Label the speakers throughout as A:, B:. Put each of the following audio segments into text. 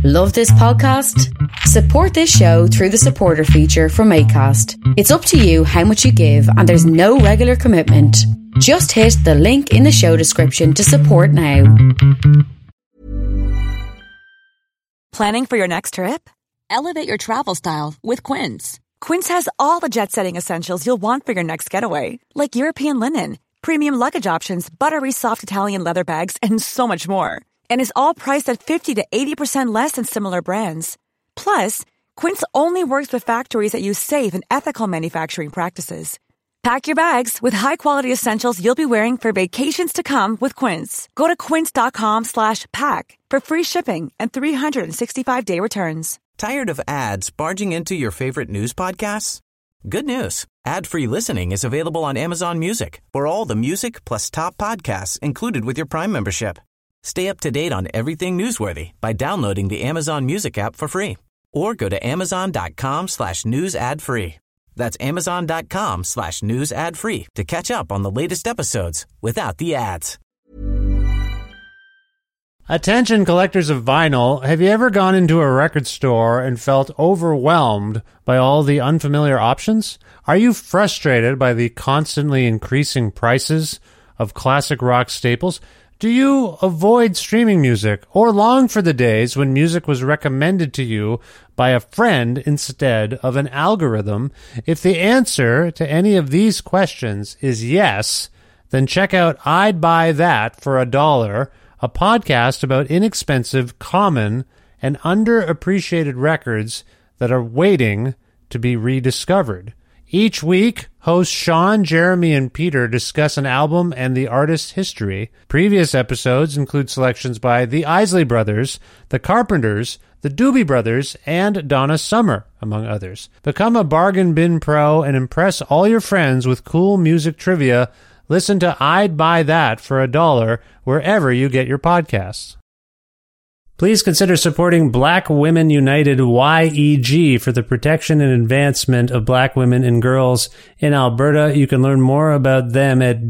A: Love this podcast? Support this show through the supporter feature from Acast. It's up to you how much you give, and there's no regular commitment. Just hit the link in the show description to support now.
B: Planning for your next trip? Elevate your travel style with Quince. Quince has all the jet-setting essentials you'll want for your next getaway, like European linen, premium luggage options, buttery soft Italian leather bags, and so much more. And is all priced at 50 to 80% less than similar brands. Plus, Quince only works with factories that use safe and ethical manufacturing practices. Pack your bags with high-quality essentials you'll be wearing for vacations to come with Quince. Go to quince.com/pack for free shipping and 365-day returns.
C: Tired of ads barging into your favorite news podcasts? Good news. Ad-free listening is available on Amazon Music for all the music plus top podcasts included with your Prime membership. Stay up to date on everything newsworthy by downloading the Amazon Music app for free or go to amazon.com/news ad free. That's amazon.com/news ad free to catch up on the latest episodes without the ads.
D: Attention collectors of vinyl, have you ever gone into a record store and felt overwhelmed by all the unfamiliar options? Are you frustrated by the constantly increasing prices of classic rock staples? Do you avoid streaming music or long for the days when music was recommended to you by a friend instead of an algorithm? If the answer to any of these questions is yes, then check out I'd Buy That for $1, a podcast about inexpensive, common, and underappreciated records that are waiting to be rediscovered. Each week, hosts Sean, Jeremy, and Peter discuss an album and the artist's history. Previous episodes include selections by the Isley Brothers, the Carpenters, the Doobie Brothers, and Donna Summer, among others. Become a bargain bin pro and impress all your friends with cool music trivia. Listen to I'd Buy That for $1 wherever you get your podcasts. Please consider supporting Black Women United YEG for the protection and advancement of black women and girls in Alberta. You can learn more about them at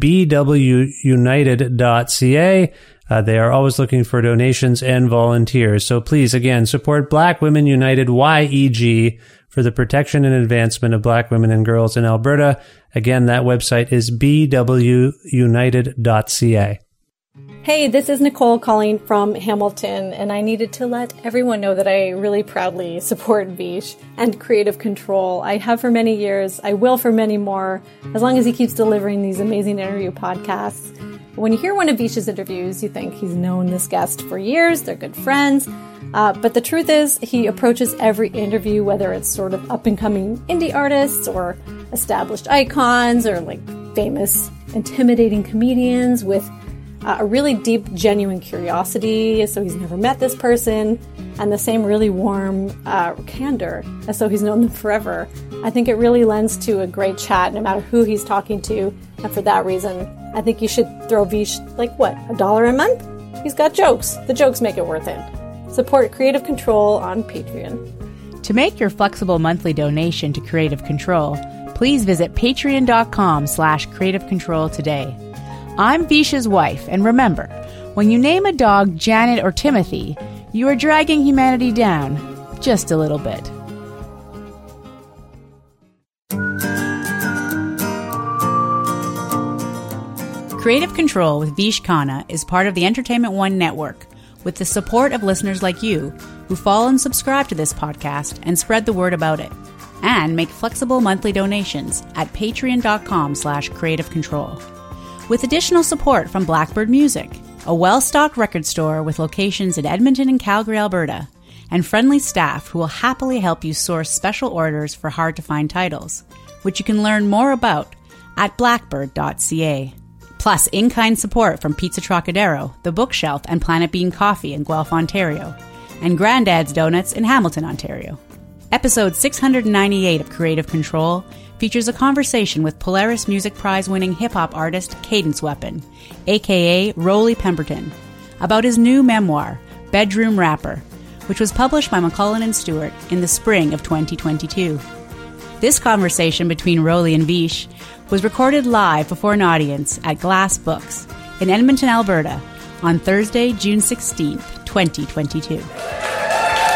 D: bwunited.ca. They are always looking for donations and volunteers. So please, again, support Black Women United YEG for the protection and advancement of black women and girls in Alberta. Again, that website is bwunited.ca.
E: Hey, this is Nicole calling from Hamilton, and I needed to let everyone know that I really proudly support Vish and Creative Control. I have for many years, I will for many more, as long as he keeps delivering these amazing interview podcasts. When you hear one of Vish's interviews, you think he's known this guest for years, they're good friends, but the truth is he approaches every interview, whether it's sort of up-and-coming indie artists or established icons or like famous, intimidating comedians with a really deep, genuine curiosity, so he's never met this person, and the same really warm candor, as so he's known them forever. I think it really lends to a great chat, no matter who he's talking to, and for that reason, I think you should throw Vish, $1 a month? He's got jokes. The jokes make it worth it. Support Creative Control on Patreon.
F: To make your flexible monthly donation to Creative Control, please visit patreon.com/Creative Control today. I'm Vish's wife, and remember, when you name a dog Janet or Timothy, you are dragging humanity down just a little bit. Creative Control with Vish Khanna is part of the Entertainment One network, with the support of listeners like you who follow and subscribe to this podcast and spread the word about it, and make flexible monthly donations at patreon.com/Creative Control. With additional support from Blackbird Music, a well-stocked record store with locations in Edmonton and Calgary, Alberta, and friendly staff who will happily help you source special orders for hard-to-find titles, which you can learn more about at blackbird.ca. Plus, in-kind support from Pizza Trocadero, The Bookshelf, and Planet Bean Coffee in Guelph, Ontario, and Grandad's Donuts in Hamilton, Ontario. Episode 698 of Creative Control features a conversation with Polaris Music Prize-winning hip-hop artist Cadence Weapon, a.k.a. Rolly Pemberton, about his new memoir, Bedroom Rapper, which was published by McCullen & Stewart in the spring of 2022. This conversation between Rolly and Vish was recorded live before an audience at Glass Books in Edmonton, Alberta, on Thursday, June 16th, 2022.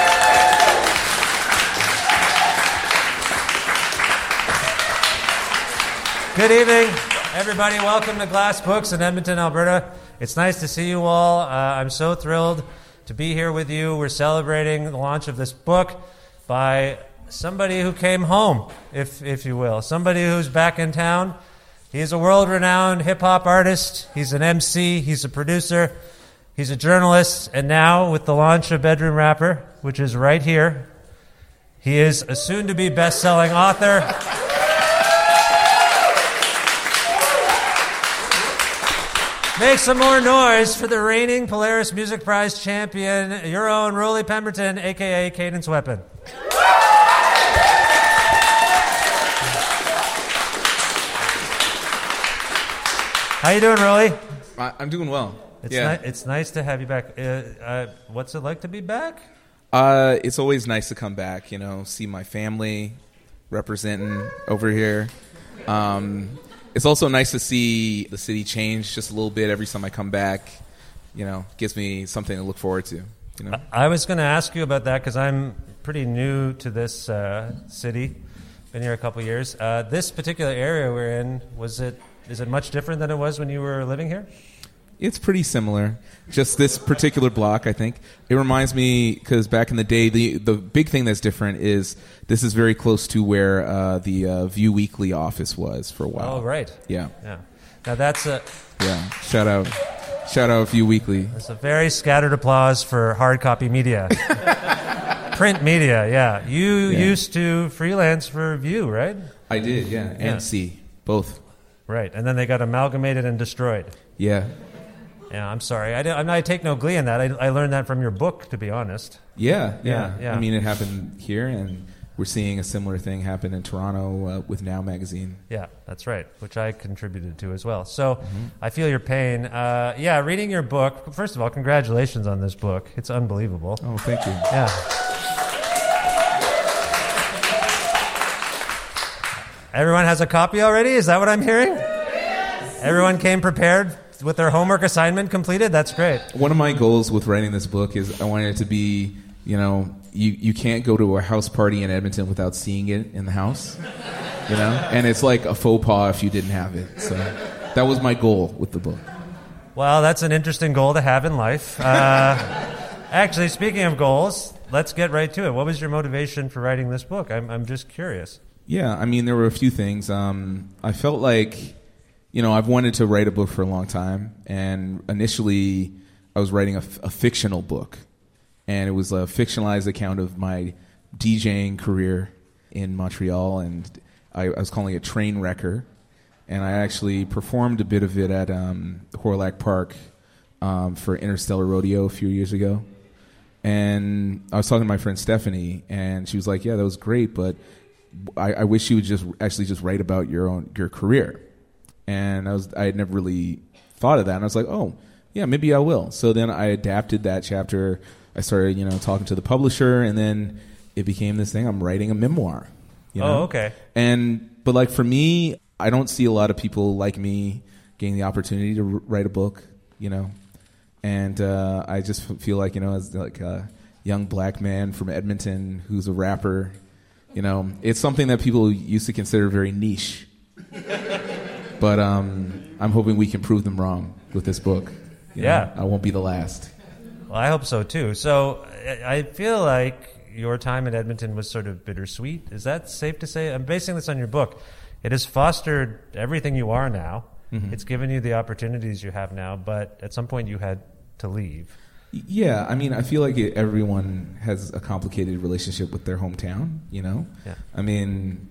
D: Good evening, everybody. Welcome to Glass Books in Edmonton, Alberta. It's nice to see you all. I'm so thrilled to be here with you. We're celebrating the launch of this book by somebody who came home, if you will. Somebody who's back in town. He's a world-renowned hip-hop artist. He's an MC. He's a producer. He's a journalist. And now, with the launch of Bedroom Rapper, which is right here, he is a soon-to-be best-selling author. Make some more noise for the reigning Polaris Music Prize champion, your own Rolly Pemberton, a.k.a. Cadence Weapon. How you doing, Rolly?
G: I'm doing well.
D: It's nice to have you back. What's it like to be back?
G: It's always nice to come back, see my family representing over here. It's also nice to see the city change just a little bit every time I come back. Gives me something to look forward to.
D: I was going to ask you about that because I'm pretty new to this city. Been here a couple years. This particular area we're in, is it much different than it was when you were living here?
G: It's pretty similar. Just this particular block, I think. It reminds me, because back in the day, the big thing that's different is this is very close to where the View Weekly office was for a while.
D: Oh, right.
G: Yeah.
D: Now that's a...
G: Yeah. Shout out View Weekly.
D: That's a very scattered applause for hard copy media. Print media, yeah. You used to freelance for View, right?
G: I did, yeah. And C, both.
D: Right, and then they got amalgamated and destroyed.
G: Yeah.
D: Yeah, I'm sorry. I take no glee in that. I learned that from your book, to be honest.
G: Yeah. I mean, it happened here, and we're seeing a similar thing happen in Toronto with Now Magazine.
D: Yeah, that's right, which I contributed to as well. So I feel your pain. Reading your book, first of all, congratulations on this book. It's unbelievable.
G: Oh, thank you.
D: Yeah. Everyone has a copy already? Is that what I'm hearing? Yes. Everyone came prepared with their homework assignment completed? That's great.
G: One of my goals with writing this book is I wanted it to be, you can't go to a house party in Edmonton without seeing it in the house, And it's like a faux pas if you didn't have it. So that was my goal with the book.
D: Well, that's an interesting goal to have in life. Actually, speaking of goals, let's get right to it. What was your motivation for writing this book? I'm just curious.
G: Yeah, I mean, there were a few things. I felt like, I've wanted to write a book for a long time, and initially I was writing a fictional book, and it was a fictionalized account of my DJing career in Montreal, and I was calling it Train Wrecker, and I actually performed a bit of it at Horlack Park for Interstellar Rodeo a few years ago, and I was talking to my friend Stephanie, and she was like, yeah, that was great, but I wish you would just write about your career. And I had never really thought of that. And I was like, oh, yeah, maybe I will. So then I adapted that chapter. I started, talking to the publisher, and then it became this thing. I'm writing a memoir.
D: Oh, okay.
G: But for me, I don't see a lot of people like me getting the opportunity to write a book, And I just feel like, as like a young black man from Edmonton who's a rapper, it's something that people used to consider very niche. But I'm hoping we can prove them wrong with this book. I won't be the last.
D: Well, I hope so, too. So I feel like your time in Edmonton was sort of bittersweet. Is that safe to say? I'm basing this on your book. It has fostered everything you are now. Mm-hmm. It's given you the opportunities you have now, but at some point you had to leave.
G: Yeah, I mean, I feel like everyone has a complicated relationship with their hometown, Yeah. I mean,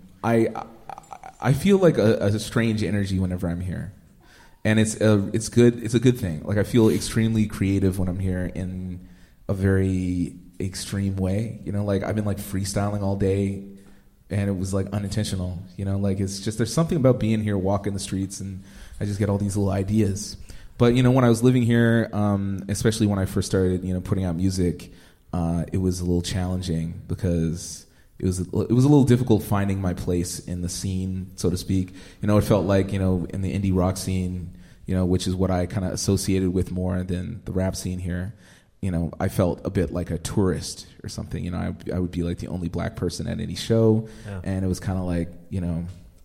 G: I feel like a strange energy whenever I'm here, and it's good. It's a good thing. Like I feel extremely creative when I'm here in a very extreme way. Like I've been freestyling all day, and it was unintentional. It's just there's something about being here, walking the streets, and I just get all these little ideas. But when I was living here, especially when I first started, putting out music, it was a little challenging because it was a little difficult finding my place in the scene, so to speak. It felt like in the indie rock scene, which is what I kind of associated with more than the rap scene here. I felt a bit like a tourist or something. I would be like the only black person at any show, and it was kind of like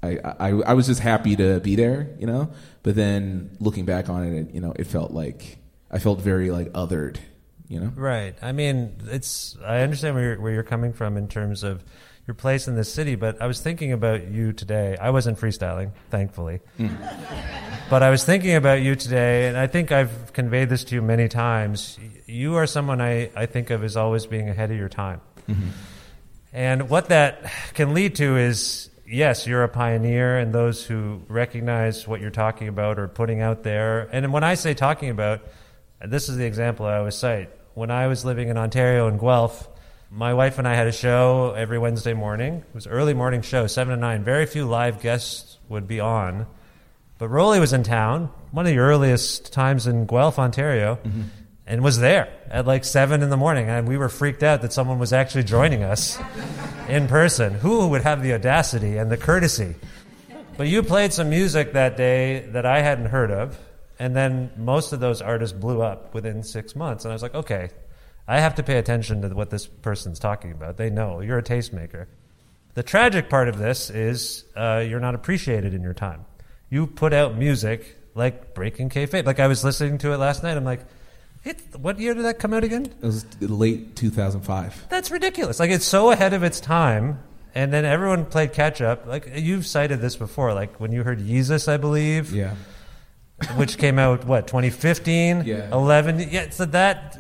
G: I was just happy to be there, you know. But then looking back on it, you know, it felt like I felt very like othered, you know.
H: Right. I mean, I understand where you're coming from in terms of your place in this city, but I was thinking about you today. I wasn't freestyling, thankfully. But I was thinking about you today, and I think I've conveyed this to you many times. You are someone I think of as always being ahead of your time. Mm-hmm. And what that can lead to is, yes, you're a pioneer, and those who recognize what you're talking about or putting out there. And when I say talking about, this is the example I always cite. When I was living in Ontario in Guelph, my wife and I had a show every Wednesday morning. It was an early morning show, 7 to 9. Very few live guests would be on. But Rolly was in town, one of the earliest times in Guelph, Ontario, and was there at like 7 in the morning. And we were freaked out that someone was actually joining us in person. Who would have the audacity and the courtesy? But you played some music that day that I hadn't heard of. And then most of those artists blew up within 6 months. And I was like, okay, I have to pay attention to what this person's talking about. They know. You're a tastemaker. The tragic part of this is you're not appreciated in your time. You put out music like Breaking Kayfabe. Like I was listening to it last night. I'm like, what year did that come out again?
G: It was late 2005.
H: That's ridiculous. Like it's so ahead of its time. And then everyone played catch up. Like you've cited this before. Like when you heard Yeezus, I believe.
G: Yeah.
H: Which came out, 2015?
G: Yeah.
H: 11? Yeah, so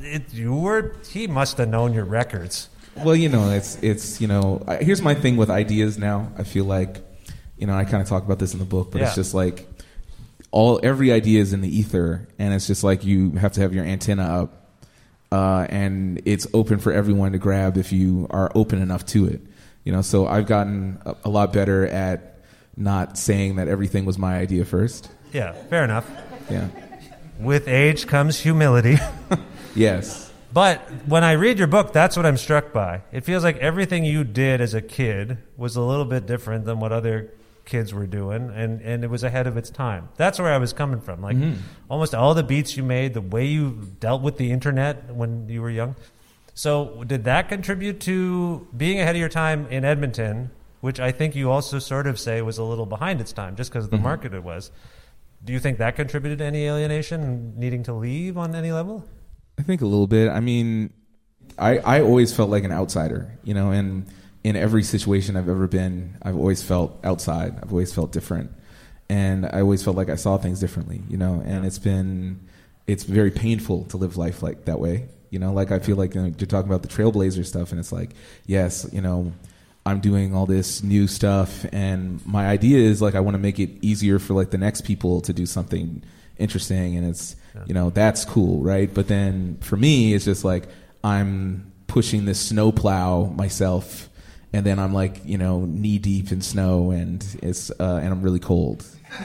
H: he must have known your records.
G: Well, you know, it's you know, here's my thing with ideas now. I feel like, you know, I kind of talk about this in the book, but it's just like every idea is in the ether, and it's just like you have to have your antenna up, and it's open for everyone to grab if you are open enough to it. You know, so I've gotten a lot better at not saying that everything was my idea first.
H: Yeah, fair enough.
G: Yeah.
H: With age comes humility.
G: Yes.
H: But when I read your book, that's what I'm struck by. It feels like everything you did as a kid was a little bit different than what other kids were doing, and it was ahead of its time. That's where I was coming from. Like almost all the beats you made, the way you dealt with the internet when you were young. So did that contribute to being ahead of your time in Edmonton, which I think you also sort of say was a little behind its time just because of the market it was? Do you think that contributed to any alienation and needing to leave on any level?
G: I think a little bit. I mean, I always felt like an outsider, you know, and in every situation I've ever been, I've always felt outside. I've always felt different. And I always felt like I saw things differently, you know, and it's very painful to live life like that way. You know, like I feel like, you know, you're talking about the Trailblazer stuff, and it's like, yes, you know, I'm doing all this new stuff, and my idea is like I want to make it easier for like the next people to do something interesting, and it's you know, that's cool, right? But then for me, it's just like I'm pushing this snowplow myself, and then I'm like, you know, knee deep in snow, and it's and I'm really cold,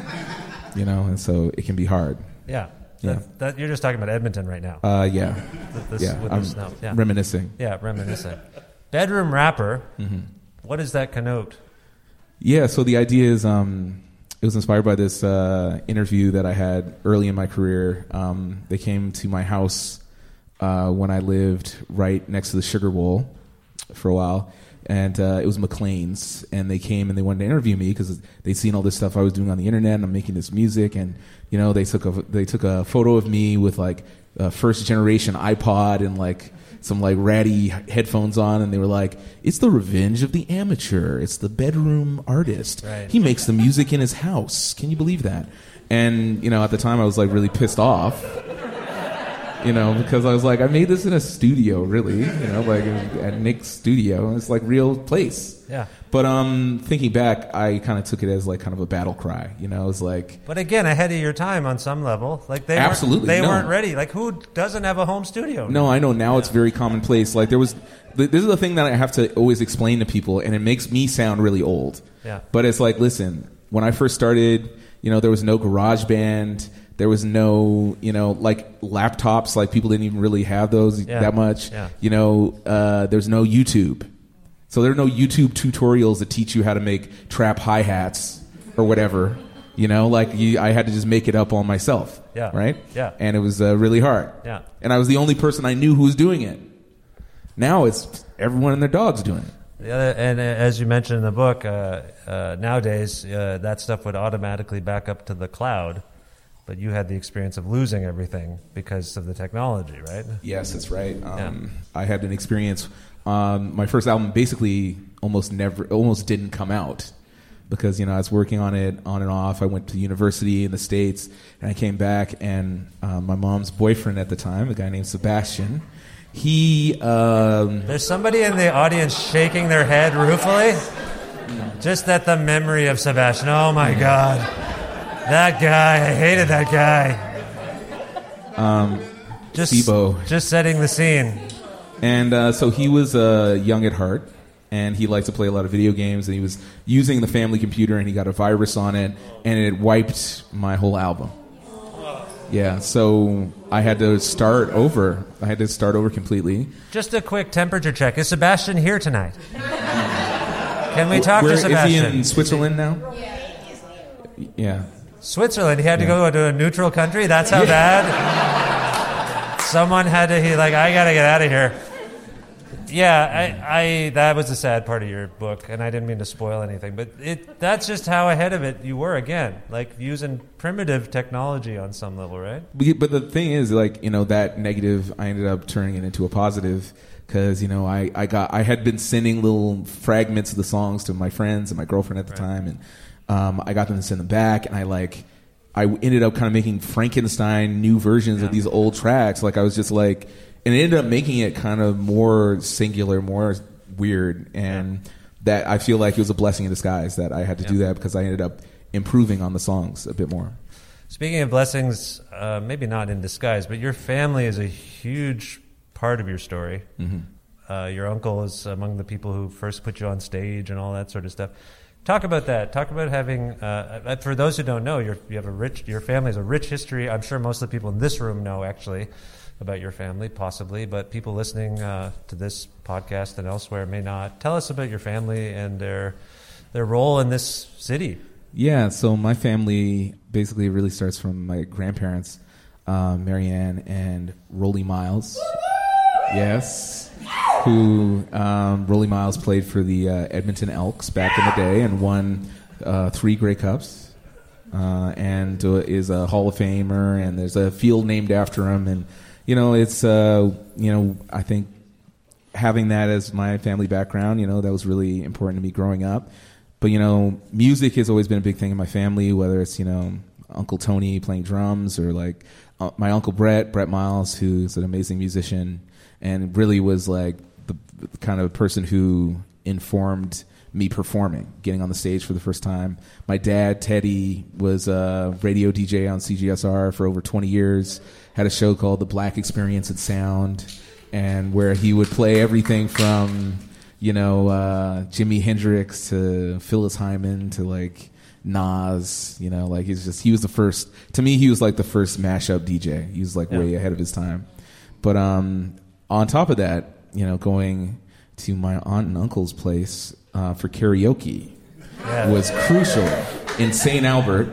G: you know, and so it can be hard.
H: Yeah. That you're just talking about Edmonton right now.
G: Yeah.
H: With
G: I'm
H: the snow. Yeah.
G: Reminiscing.
H: Yeah, reminiscing. Bedroom rapper. What does that connote?
G: Yeah, so the idea is it was inspired by this interview that I had early in my career. They came to my house when I lived right next to the Sugar Bowl for a while, and it was McLean's, and they came and they wanted to interview me because they'd seen all this stuff I was doing on the internet, and I'm making this music, and you know, they took a photo of me with like a first generation iPod and like some like ratty headphones on, and they were like, it's the revenge of the amateur. It's the bedroom artist.
H: Right.
G: He makes the music in his house. Can you believe that? And, you know, at the time I was like really pissed off, you know, because I was like, I made this in a studio, really, you know, like at Nick's studio. It's like real place.
H: Yeah.
G: But thinking back, I kind of took it as like kind of a battle cry, you know. It was like,
H: but again, ahead of your time on some level. Like they
G: absolutely
H: weren't ready. Like who doesn't have a home studio?
G: No, I know now it's very commonplace. Like this is the thing that I have to always explain to people, and it makes me sound really old.
H: Yeah.
G: But it's like, listen, when I first started, you know, there was no GarageBand. There was no, you know, like laptops. Like people didn't even really have those that much. Yeah. You know, there's no YouTube. So there are no YouTube tutorials that teach you how to make trap hi-hats or whatever. You know, like I had to just make it up on myself.
H: Yeah.
G: Right?
H: Yeah.
G: And it was really hard.
H: Yeah.
G: And I was the only person I knew who was doing it. Now it's everyone and their dog's doing it.
H: And as you mentioned in the book, nowadays that stuff would automatically back up to the cloud, but you had the experience of losing everything because of the technology, right?
G: Yes, that's right. I had an experience. My first album basically almost didn't come out because I was working on it on and off. I went to university in the States, and I came back, and my mom's boyfriend at the time, a guy named Sebastian.
H: There's somebody in the audience shaking their head ruefully. Just at the memory of Sebastian. Oh my God. That guy. I hated that guy. Just setting the scene.
G: And so he was young at heart, and he liked to play a lot of video games, and he was using the family computer, and he got a virus on it, and it wiped my whole album. Yeah, so I had to start over. I had to start over completely.
H: Just a quick temperature check. Is Sebastian here tonight? Can we talk to Sebastian?
G: Is he in Switzerland now? Yeah.
H: Switzerland? He had to go to a neutral country? That's how bad? Someone had to, I got to get out of here. Yeah, that was the sad part of your book, and I didn't mean to spoil anything, but that's just how ahead of it you were again, using primitive technology on some level, right?
G: But the thing is, that negative, I ended up turning it into a positive because, I had been sending little fragments of the songs to my friends and my girlfriend at the time, and I got them to send them back, and I ended up kind of making Frankenstein new versions of these old tracks. I was just and it ended up making it kind of more singular, more weird, and that I feel like it was a blessing in disguise that I had to do that because I ended up improving on the songs a bit more.
H: Speaking of blessings, maybe not in disguise, but your family is a huge part of your story. Mm-hmm. Your uncle is among the people who first put you on stage and all that sort of stuff. Talk about that. Talk about having, for those who don't know, your family has a rich history. I'm sure most of the people in this room know, actually, about your family, possibly, but people listening to this podcast and elsewhere may not. Tell us about your family and their role in this city.
G: Yeah, so my family basically really starts from my grandparents, Marianne and Rolly Miles. Yes, who Rolly Miles played for the Edmonton Elks back in the day and won 3 Grey Cups, and is a Hall of Famer, and there's a field named after him, and it's, I think having that as my family background, that was really important to me growing up. But, music has always been a big thing in my family, whether it's, Uncle Tony playing drums or my Uncle Brett Miles, who's an amazing musician and really was the kind of person who informed me performing, getting on the stage for the first time. My dad, Teddy, was a radio DJ on CGSR for over 20 years, had a show called The Black Experience and Sound, and where he would play everything from, Jimi Hendrix to Phyllis Hyman to Nas, he was the first, to me he was the first mashup DJ. He was way ahead of his time. But on top of that, going to my aunt and uncle's place for karaoke was crucial in St. Albert.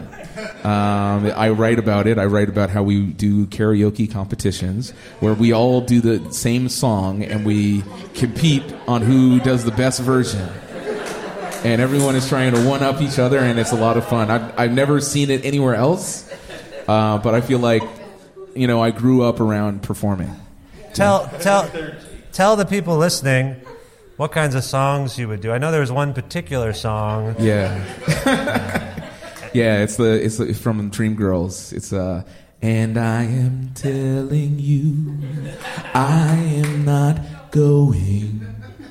G: I write about it. I write about how we do karaoke competitions where we all do the same song and we compete on who does the best version. And everyone is trying to one-up each other, and it's a lot of fun. I've never seen it anywhere else, but I feel like, I grew up around performing.
H: Tell the people listening what kinds of songs you would do. I know there was one particular song.
G: Yeah. Yeah, it's from Dreamgirls. It's and I am telling you, I am not going.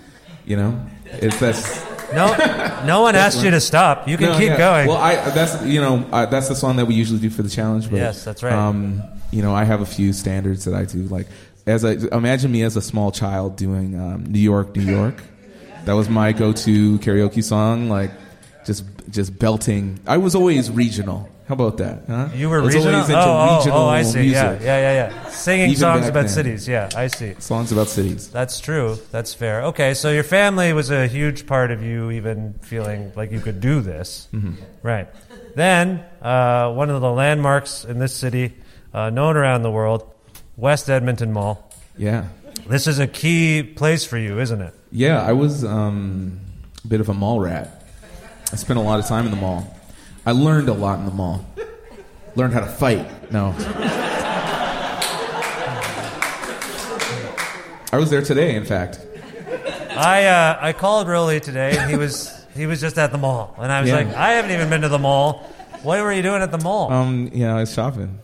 G: It's that's.
H: No one asked you to stop. You can keep going.
G: Well, that's the song that we usually do for the challenge. But,
H: yes, that's right.
G: I have a few standards that I do. Imagine me as a small child doing New York, New York. That was my go-to karaoke song. Just belting. I was always regional. How about that? Huh?
H: You were regional?
G: Regional
H: I see.
G: Music.
H: Yeah. Singing
G: Even
H: songs about
G: then.
H: cities. Yeah, I see.
G: Songs about cities.
H: That's true. That's fair. Okay, so your family was a huge part of you even feeling like you could do this. Mm-hmm. Right. Then, one of the landmarks in this city, known around the world, West Edmonton Mall.
G: Yeah.
H: This is a key place for you, isn't it?
G: Yeah, I was a bit of a mall rat. I spent a lot of time in the mall. I learned a lot in the mall. Learned how to fight. No. I was there today, in fact.
H: I called Rolly today, and he was just at the mall, and I was like, I haven't even been to the mall. What were you doing at the mall?
G: I was shopping.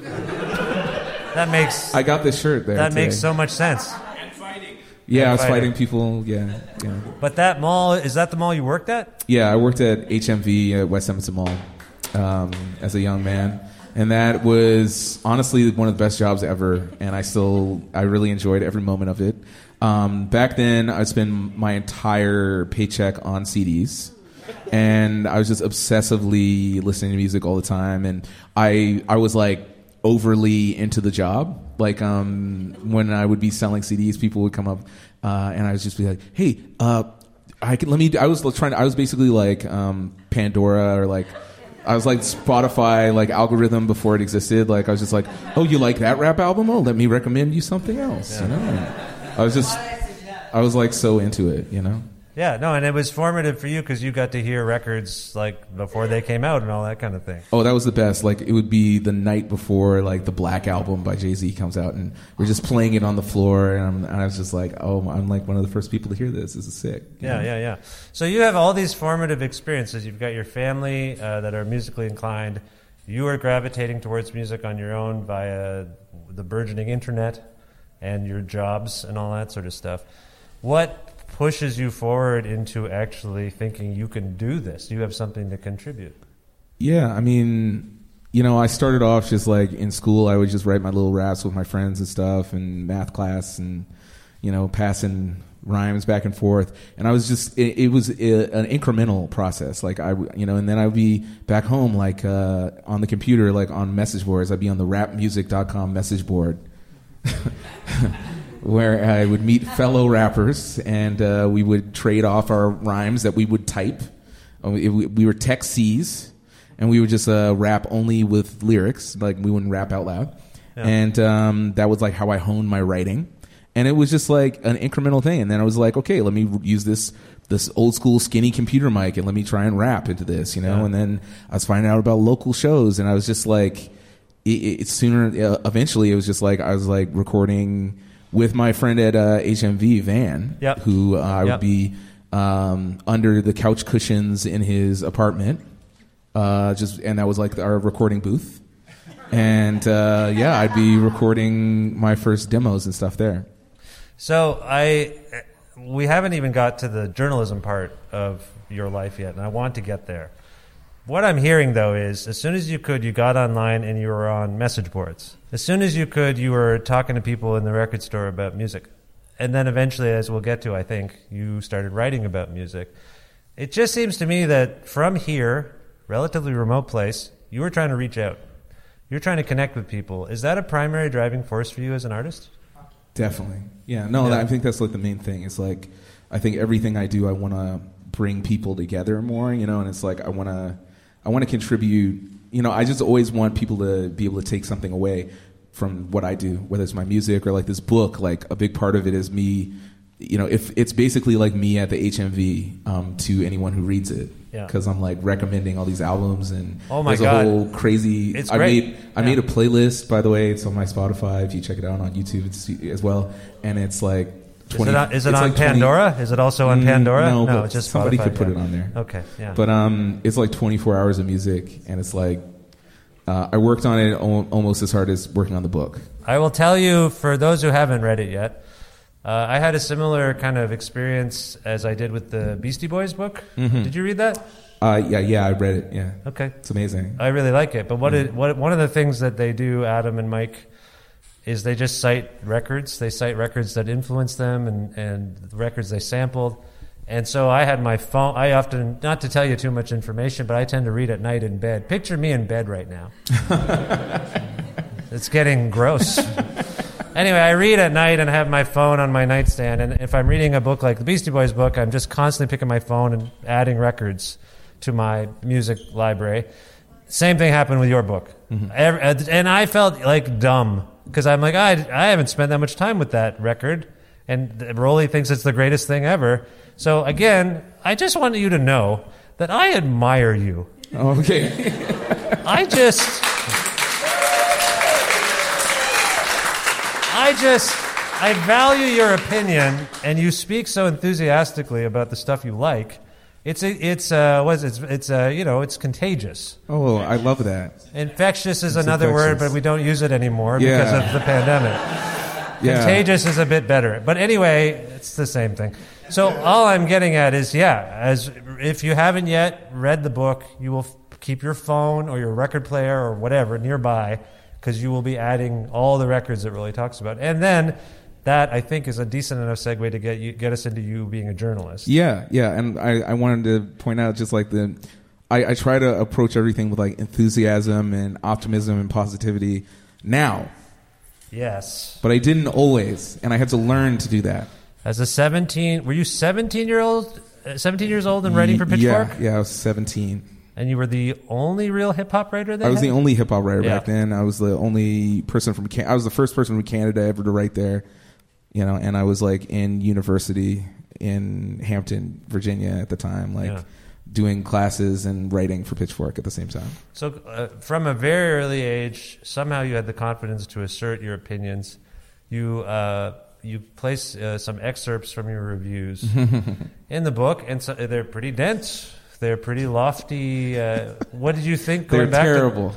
H: That makes.
G: I got this shirt there.
H: That
G: today.
H: makes so much sense.
G: And fighting. Yeah, I was fighting people. Yeah.
H: But that mall, is that the mall you worked at?
G: Yeah, I worked at HMV at West Edmonton Mall as a young man. And that was honestly one of the best jobs ever, and I really enjoyed every moment of it. Back then, I spent my entire paycheck on CDs, and I was just obsessively listening to music all the time. And I was like overly into the job. Like when I would be selling CDs, people would come up, and I would just be like, "Hey, I was basically like Pandora or like." I was like Spotify, like algorithm before it existed. Like I was just like, oh, you like that rap album? Oh, let me recommend you something else. You know, I was like so into it. You know.
H: Yeah, no, and it was formative for you because you got to hear records like before they came out and all that kind of thing.
G: Oh, that was the best. Like it would be the night before like the Black Album by Jay-Z comes out, and we're just playing it on the floor, and I was just like, oh, I'm like one of the first people to hear this. This is sick.
H: Yeah. So you have all these formative experiences. You've got your family that are musically inclined. You are gravitating towards music on your own via the burgeoning internet and your jobs and all that sort of stuff. What pushes you forward into actually thinking you can do this? You have something to contribute.
G: Yeah, I mean, you know, I started off just like in school, I would just write my little raps with my friends and stuff in math class and, you know, passing rhymes back and forth. And I was just, it was an incremental process. Like and then I would be back home, like on the computer, like on message boards. I'd be on the rapmusic.com message board. Where I would meet fellow rappers, and we would trade off our rhymes that we would type. We were tech Cs, and we would just rap only with lyrics, like we wouldn't rap out loud. Yeah. And that was like how I honed my writing. And it was just like an incremental thing. And then I was like, okay, let me use this old school skinny computer mic, and let me try and rap into this, you know? Yeah. And then I was finding out about local shows, and I was just like, eventually it was just like, I was like recording with my friend at HMV, Van, who I would be under the couch cushions in his apartment, and that was like our recording booth. And I'd be recording my first demos and stuff there.
H: So we haven't even got to the journalism part of your life yet, and I want to get there. What I'm hearing, though, is as soon as you could, you got online and you were on message boards. As soon as you could, you were talking to people in the record store about music. And then eventually, as we'll get to, I think, you started writing about music. It just seems to me that from here, relatively remote place, you were trying to reach out. You're trying to connect with people. Is that a primary driving force for you as an artist?
G: Definitely. Yeah. No, I think that's like the main thing. It's like, I think everything I do, I want to bring people together more, you know, and it's like I want to contribute. You know, I just always want people to be able to take something away from what I do, whether it's my music or like this book. Like a big part of it is me, you know, if it's basically like me at the HMV to anyone who reads it, because I'm like recommending all these albums, and there's a whole crazy.
H: It's great.
G: I made a playlist, by the way. It's on my Spotify. If you check it out on YouTube, it's as well, and it's like. 20,
H: is it on like Pandora? 20, is it also on Pandora?
G: No,
H: it's just
G: somebody
H: Spotify,
G: could put it on there.
H: Okay, yeah.
G: But it's like 24 hours of music, and it's like I worked on it almost as hard as working on the book.
H: I will tell you, for those who haven't read it yet, I had a similar kind of experience as I did with the Beastie Boys book. Mm-hmm. Did you read that?
G: Yeah, I read it. Yeah.
H: Okay,
G: it's amazing.
H: I really like it. But one of the things that they do, Adam and Mike, is they just cite records. They cite records that influenced them and the records they sampled. And so I had my phone. I often, not to tell you too much information, but I tend to read at night in bed. Picture me in bed right now. It's getting gross. Anyway, I read at night and have my phone on my nightstand. And if I'm reading a book like the Beastie Boys book, I'm just constantly picking my phone and adding records to my music library. Same thing happened with your book. Mm-hmm. And I felt like dumb because I'm like, I haven't spent that much time with that record, and Rolly thinks it's the greatest thing ever. So again, I just want you to know that I admire you.
G: Okay.
H: I value your opinion, and you speak so enthusiastically about the stuff you like. It's contagious.
G: Oh, I love that.
H: Infectious is another word, but we don't use it anymore because of the pandemic. Yeah. Contagious is a bit better. But anyway, it's the same thing. So all I'm getting at is, as if you haven't yet read the book, you will keep your phone or your record player or whatever nearby, because you will be adding all the records that Rolly talks about. And then that, I think, is a decent enough segue to get us into you being a journalist.
G: Yeah. And I wanted to point out just like I try to approach everything with like enthusiasm and optimism and positivity now.
H: Yes.
G: But I didn't always, and I had to learn to do that.
H: As a 17 years old and writing for Pitchfork?
G: Yeah, I was 17.
H: And you were the only real hip-hop writer
G: I was the only hip-hop writer back then. I was the only person from I was the first person from Canada ever to write there, and I was like in university in Hampton, Virginia at the time, doing classes and writing for Pitchfork at the same time.
H: So from a very early age, somehow you had the confidence to assert your opinions. You place some excerpts from your reviews in the book, and so they're pretty dense. They're pretty lofty. What did you think going back?
G: They're terrible.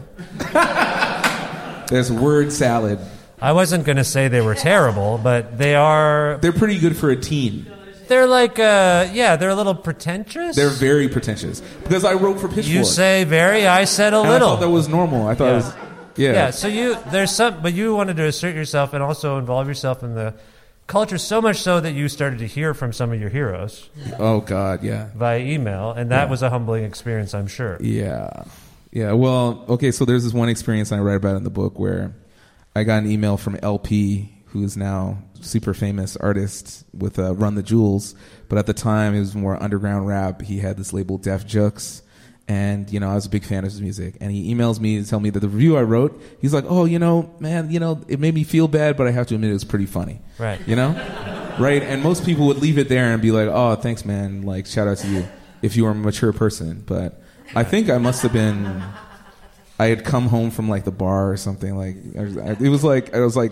G: There's word salad.
H: I wasn't going to say they were terrible, but they are...
G: They're pretty good for a teen.
H: They're like, they're a little pretentious.
G: They're very pretentious. Because I wrote for Pitchfork.
H: You say very, I said a little.
G: I thought that was normal. I thought it was... Yeah.
H: Yeah, so but you wanted to assert yourself and also involve yourself in the culture, so much so that you started to hear from some of your heroes.
G: Oh, God, yeah.
H: Via email, and that was a humbling experience, I'm sure.
G: Yeah. Well, okay, so there's this one experience I write about in the book where I got an email from LP, who is now super famous artist with Run the Jewels, but at the time it was more underground rap. He had this label Def Jux, and I was a big fan of his music. And he emails me to tell me that the review I wrote, he's like, "Oh, man, it made me feel bad, but I have to admit it was pretty funny."
H: Right.
G: Right? And most people would leave it there and be like, "Oh, thanks, man. Like, shout out to you if you were a mature person." But I think I must have been. I had come home from like the bar or something. Like it was like I was like,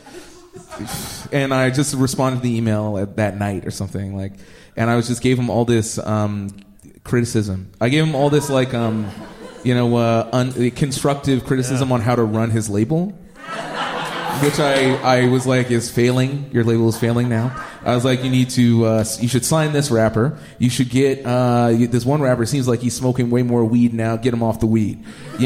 G: and I just responded to the email that night or something. Like, and I just gave him all this criticism. I gave him all this like constructive criticism on how to run his label, which I was like is failing. Your label is failing now. I was like, you should sign this rapper. You should get this one rapper. Seems like he's smoking way more weed now. Get him off the weed,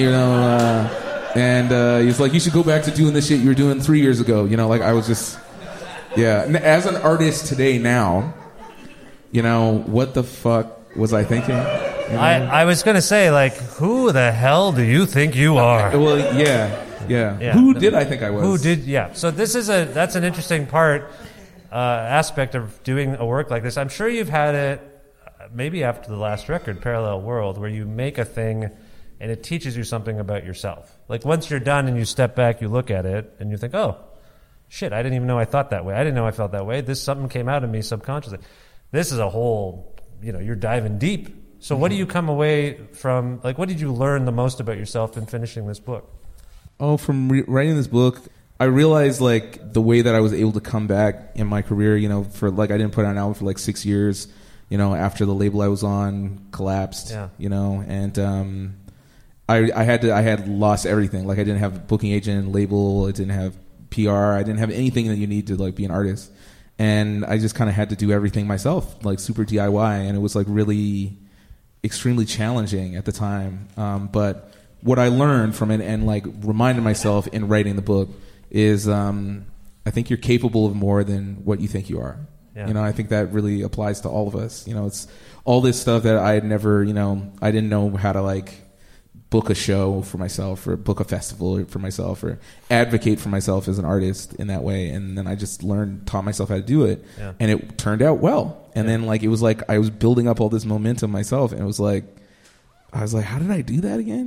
G: And he's like, you should go back to doing this shit you were doing 3 years ago. Like I was just, As an artist today now, what the fuck was I thinking?
H: I was going to say, like, who the hell do you think you are?
G: Well, yeah. Who did I think I was?
H: Who did? Yeah. So that's an interesting aspect of doing a work like this. I'm sure you've had it maybe after the last record, Parallel World, where you make a thing and it teaches you something about yourself. Like once you're done and you step back, you look at it and you think, oh, shit, I didn't even know I thought that way. I didn't know I felt that way. Something came out of me subconsciously. This is a whole, you're diving deep. So what do you come away from, like, what did you learn the most about yourself in finishing this book?
G: Oh, from writing this book, I realized, like, the way that I was able to come back in my career, for, like, I didn't put out an album for, like, 6 years, after the label I was on collapsed, and I had lost everything. Like, I didn't have a booking agent, label, I didn't have PR, I didn't have anything that you need to, like, be an artist. And I just kind of had to do everything myself, like, super DIY, and it was, like, really extremely challenging at the time. But what I learned from it and, like, reminded myself in writing the book is I think you're capable of more than what you think you are. Yeah. I think that really applies to all of us. It's all this stuff that I had never, I didn't know how to, like, book a show for myself or book a festival for myself or advocate for myself as an artist in that way. And then I just taught myself how to do it. Yeah. And it turned out well. And then, like, it was like I was building up all this momentum myself, and it was like, I was like, how did I do that again?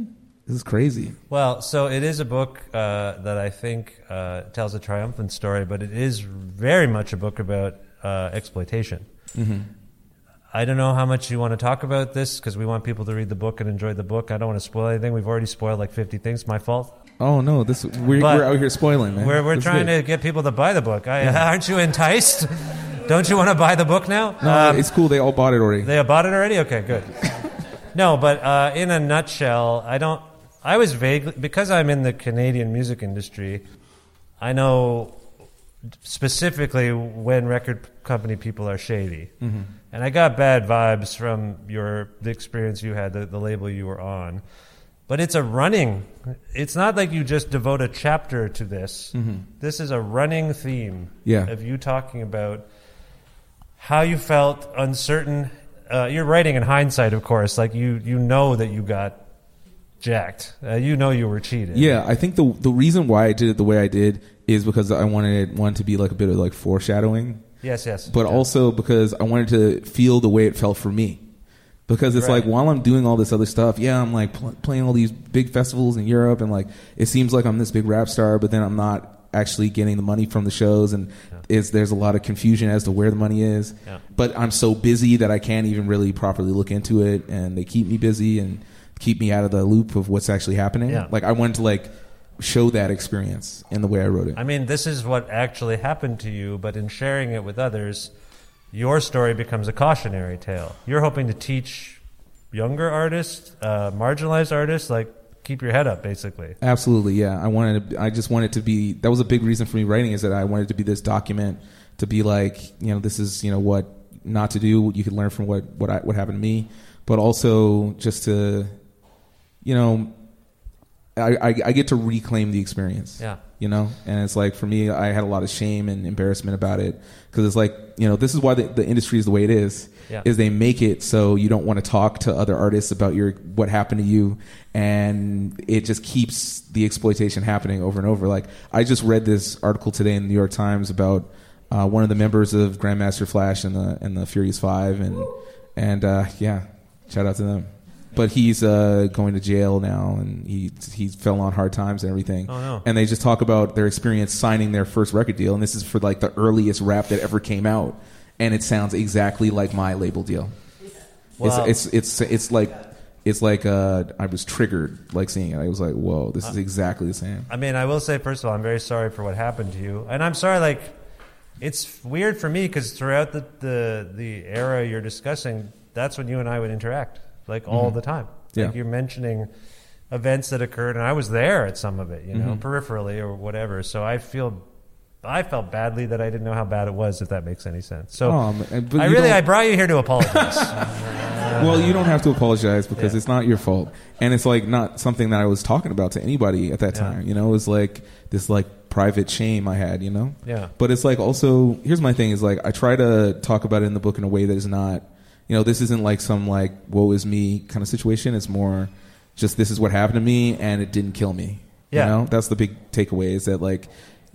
G: This is crazy.
H: Well, so it is a book that I think tells a triumphant story, but it is very much a book about exploitation.
G: Mm-hmm.
H: I don't know how much you want to talk about this because we want people to read the book and enjoy the book. I don't want to spoil anything. We've already spoiled like 50 things. My fault.
G: Oh no, we're out here spoiling, man.
H: We're trying to get people to buy the book. Aren't you enticed? Don't you want to buy the book now?
G: No, it's cool. They all bought it already.
H: They bought it already? Okay, good. No, but in a nutshell, I was vaguely, because I'm in the Canadian music industry, I know specifically when record company people are shady.
G: Mm-hmm.
H: And I got bad vibes from the experience you had, the label you were on. But it's not like you just devote a chapter to this.
G: Mm-hmm.
H: This is a running theme of you talking about how you felt uncertain. You're writing in hindsight, of course. Like you know that you got jacked. You know you were cheated.
G: Yeah, I think the reason why I did it the way I did is because I wanted one to be like a bit of like foreshadowing.
H: Yes.
G: But also because I wanted to feel the way it felt for me. Because it's like while I'm doing all this other stuff, I'm like playing all these big festivals in Europe, and like it seems like I'm this big rap star, but then I'm not actually getting the money from the shows, and there's a lot of confusion as to where the money is.
H: Yeah.
G: But I'm so busy that I can't even really properly look into it, and they keep me busy and keep me out of the loop of what's actually happening.
H: Yeah.
G: Like I wanted to like show that experience in the way I wrote it.
H: I mean, this is what actually happened to you, but in sharing it with others, your story becomes a cautionary tale. You're hoping to teach younger artists, marginalized artists, like keep your head up, basically.
G: Absolutely, yeah. I just wanted to be. That was a big reason for me writing, is that I wanted to be this document, to be like, this is what not to do. You could learn from what happened to me, but also just to, I get to reclaim the experience.
H: Yeah.
G: And it's like, for me, I had a lot of shame and embarrassment about it, because it's like, this is why the industry is the way it is.
H: Yeah.
G: Is they make it so you don't want to talk to other artists about what happened to you, and it just keeps the exploitation happening over and over. Like, I just read this article today in the New York Times about one of the members of Grandmaster Flash and the Furious Five, and shout out to them. But he's going to jail now, and he fell on hard times and everything.
H: Oh, no.
G: And they just talk about their experience signing their first record deal, and this is for like the earliest rap that ever came out, and it sounds exactly like my label deal.
H: Wow.
G: It's like I was triggered like seeing it. I was like, whoa, this is exactly the same.
H: I mean, I will say, first of all, I'm very sorry for what happened to you, and I'm sorry. Like, it's weird for me because throughout the era you're discussing, that's when you and I would interact. Like all the time. Like you're mentioning events that occurred, and I was there at some of it, peripherally or whatever. So I felt badly that I didn't know how bad it was, if that makes any sense. So I brought you here to apologize.
G: Well, you don't have to apologize, because it's not your fault, and it's like not something that I was talking about to anybody at that time. It was like this like private shame I had.
H: Yeah.
G: But it's like, also, here's my thing: is like I try to talk about it in the book in a way that is not. This isn't like some like woe is me kind of situation. It's more just, this is what happened to me and it didn't kill me.
H: Yeah.
G: That's the big takeaway, is that like,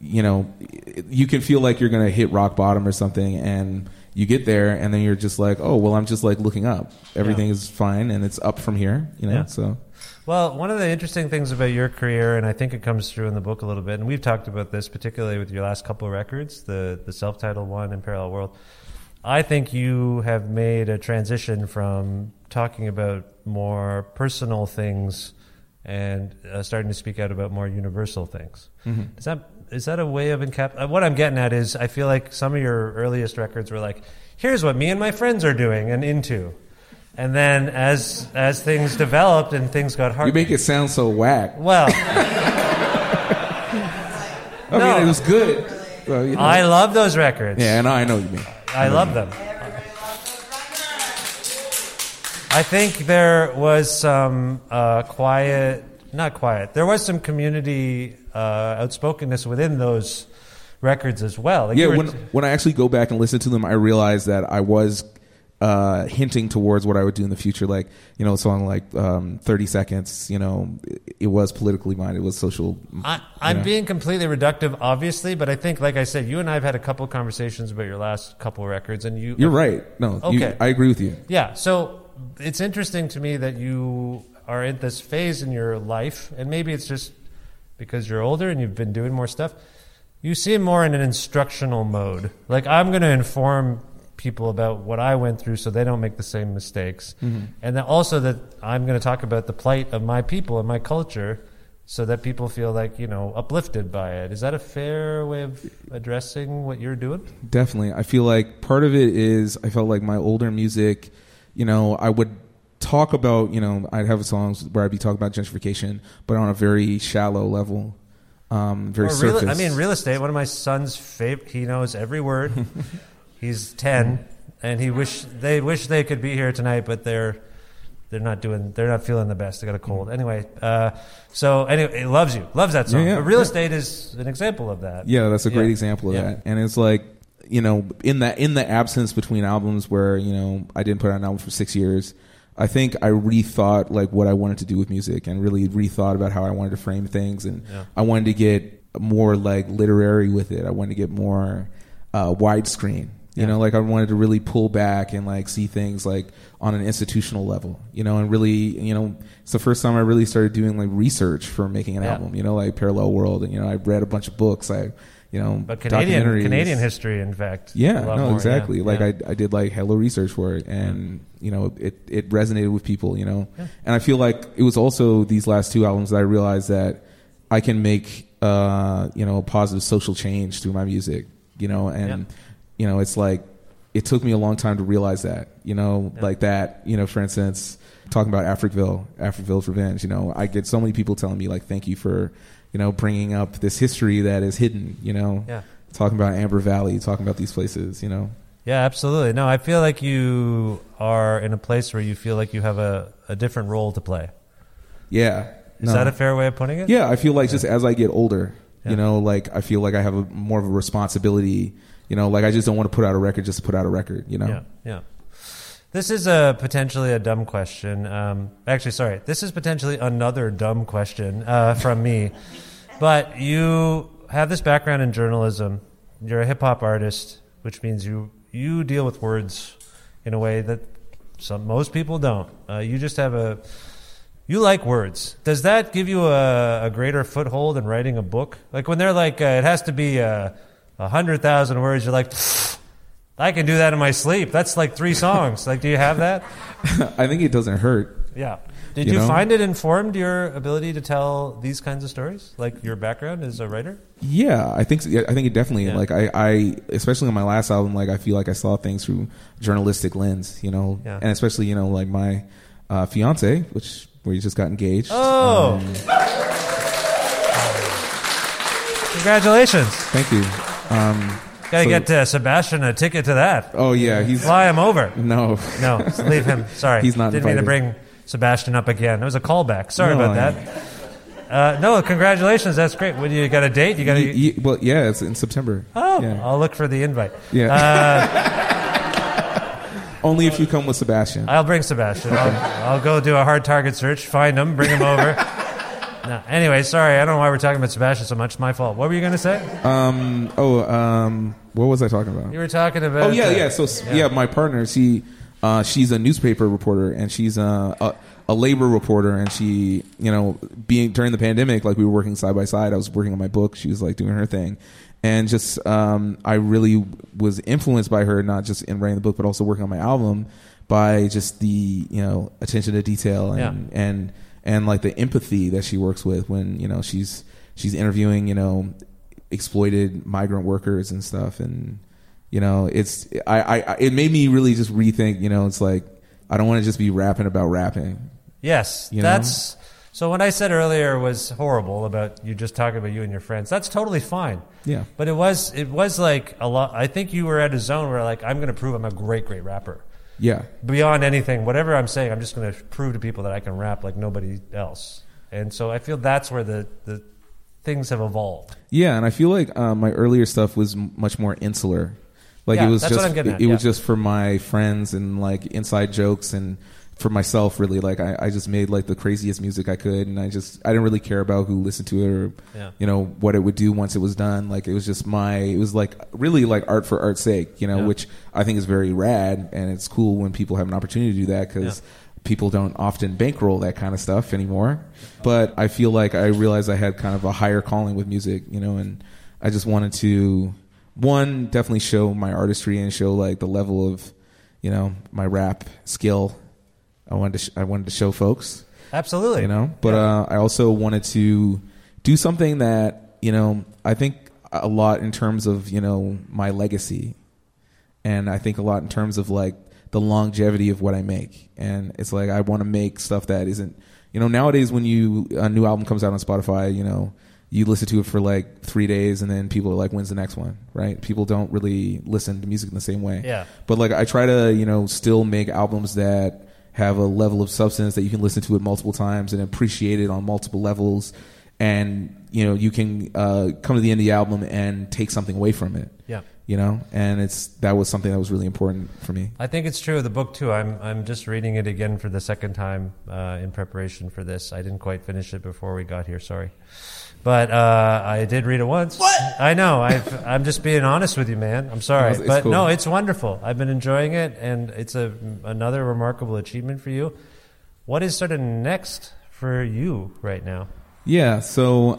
G: you can feel like you're going to hit rock bottom or something, and you get there and then you're just like, oh, well, I'm just like looking up. Everything is fine and it's up from here, so.
H: Well, one of the interesting things about your career, and I think it comes through in the book a little bit, and we've talked about this particularly with your last couple of records, the self-titled one and Parallel World. I think you have made a transition from talking about more personal things and starting to speak out about more universal things. Mm-hmm. Is that a way of what I'm getting at is, I feel like some of your earliest records were like, here's what me and my friends are doing and into. And then as things developed and things got hard...
G: You make it sound so whack.
H: Well...
G: I mean, it was good. So,
H: I love those records.
G: Yeah, I know what you mean.
H: I love them. I think there was some there was some community outspokenness within those records as well. Like
G: when I actually go back and listen to them, I realize that I was hinting towards what I would do in the future. Like, a song like 30 Seconds, it was politically minded, it was social.
H: I'm being completely reductive, obviously, but I think, like I said, you and I have had a couple of conversations about your last couple of records, and you're
G: right. No,
H: okay.
G: I agree with you.
H: Yeah, so it's interesting to me that you are in this phase in your life, and maybe it's just because you're older and you've been doing more stuff, you seem more in an instructional mode. Like, I'm going to inform people about what I went through so they don't make the same mistakes. Mm-hmm. And then also that I'm going to talk about the plight of my people and my culture so that people feel like, you know, uplifted by it. Is that a fair way of addressing what you're doing?
G: Definitely. I feel like part of it is I felt like my older music, you know, I would talk about, you know, I'd have songs where I'd be talking about gentrification, but on a very shallow level. Very surface.
H: Real estate, one of my son's favorite, he knows every word. He's 10, and they wish they could be here tonight, but they're not feeling the best. They got a cold. Anyway, he loves that song.
G: Yeah,
H: but real estate is an example of that.
G: Yeah, that's a great example of that. And it's like, you know, in the absence between albums where, you know, I didn't put out an album for 6 years, I think I rethought like what I wanted to do with music and really rethought about how I wanted to frame things, and I wanted to get more like literary with it. I wanted to get more widescreen. You know, like I wanted to really pull back and like see things like on an institutional level, you know, and really, you know, it's the first time I really started doing like research for making an album, you know, like Parallel World, and, you know, I read a bunch of books,
H: but Canadian history, in fact.
G: Yeah, no, exactly. Yeah. Like I did like hella research for it, and you know, it resonated with people, you know, and I feel like it was also these last two albums that I realized that I can make, you know, positive social change through my music, you know, and you know, it's like, it took me a long time to realize that, you know, like that, you know, for instance, talking about Africville's Revenge, you know, I get so many people telling me like, thank you for, you know, bringing up this history that is hidden, you know, talking about Amber Valley, talking about these places, you know.
H: Yeah, absolutely. No, I feel like you are in a place where you feel like you have a different role to play.
G: Yeah.
H: Is that a fair way of putting it?
G: Yeah, I feel like just as I get older, you know, like I feel like I have more of a responsibility. You know, like I just don't want to put out a record just to put out a record, you know?
H: Yeah. This is potentially a dumb question. This is potentially another dumb question from me. But you have this background in journalism. You're a hip-hop artist, which means you deal with words in a way that most people don't. You just have you like words. Does that give you a greater foothold in writing a book? Like when they're like, it has to be 100,000 words, you're like, I can do that in my sleep. That's like 3 songs. Like, do you have that?
G: I think it doesn't hurt.
H: Yeah. Did you find it informed your ability to tell these kinds of stories? Like your background as a writer?
G: Yeah, I think it definitely, like I especially on my last album, like I feel like I saw things through journalistic lens, you know, and especially, you know, like my fiance, where you just got engaged.
H: Oh. Congratulations.
G: Thank you.
H: Gotta get Sebastian a ticket to that.
G: Oh yeah,
H: fly him over.
G: No,
H: leave him. Sorry,
G: he's not.
H: Didn't mean to bring Sebastian up again. It was a callback. Sorry about that. No, congratulations. That's great. What, you got a date? You got
G: well, yeah, it's in September.
H: Oh,
G: yeah.
H: I'll look for the invite.
G: Yeah. Only if you come with Sebastian.
H: I'll bring Sebastian. I'll go do a hard target search, find him, bring him over. No, anyway, sorry. I don't know why we're talking about Sebastian so much. It's my fault. What were you going to say?
G: What was I talking about?
H: You were talking about...
G: Oh, yeah. So, my partner, she's a newspaper reporter, and she's a labor reporter, and she, you know, during the pandemic, like we were working side by side. I was working on my book. She was like doing her thing. And just, I really was influenced by her, not just in writing the book, but also working on my album by just the, you know, attention to detail and like the empathy that she works with when, you know, she's interviewing, you know, exploited migrant workers and stuff. And, you know, it made me really just rethink, you know, it's like, I don't want to just be rapping about rapping.
H: Yes. That's, so what I said earlier was horrible about you just talking about you and your friends. That's totally fine.
G: Yeah.
H: But it was like a lot. I think you were at a zone where like, I'm going to prove I'm a great, great rapper.
G: Yeah.
H: Beyond anything, whatever I'm saying, I'm just going to prove to people that I can rap like nobody else. And so I feel that's where the things have evolved.
G: Yeah, and I feel like my earlier stuff was much more insular. Like it was
H: that's
G: just
H: what I'm getting at.
G: It was just for my friends and like inside jokes and for myself really. Like I just made like the craziest music I could, and I didn't really care about who listened to it or you know what it would do once it was done. Like it was just it was like really like art for art's sake, you know, which I think is very rad, and it's cool when people have an opportunity to do that because people don't often bankroll that kind of stuff anymore. But I feel like I realized I had kind of a higher calling with music, you know, and I just wanted to, one, definitely show my artistry and show like the level of, you know, my rap skill. I wanted to show folks.
H: Absolutely.
G: You know, but I also wanted to do something that, you know, I think a lot in terms of, you know, my legacy. And I think a lot in terms of like the longevity of what I make. And it's like I want to make stuff that isn't, you know, nowadays when a new album comes out on Spotify, you know, you listen to it for like 3 days and then people are like, when's the next one, right? People don't really listen to music in the same way.
H: Yeah.
G: But like I try to, you know, still make albums that have a level of substance that you can listen to it multiple times and appreciate it on multiple levels. And, you know, you can come to the end of the album and take something away from it.
H: Yeah.
G: You know, and that was something that was really important for me.
H: I think it's true of the book too. I'm just reading it again for the second time in preparation for this. I didn't quite finish it before we got here. Sorry, but I did read it once.
I: What?
H: I know. I'm just being honest with you, man. I'm sorry,
G: It's
H: but
G: cool.
H: no, it's wonderful. I've been enjoying it, and it's another remarkable achievement for you. What is sort of next for you right now?
G: Yeah. So.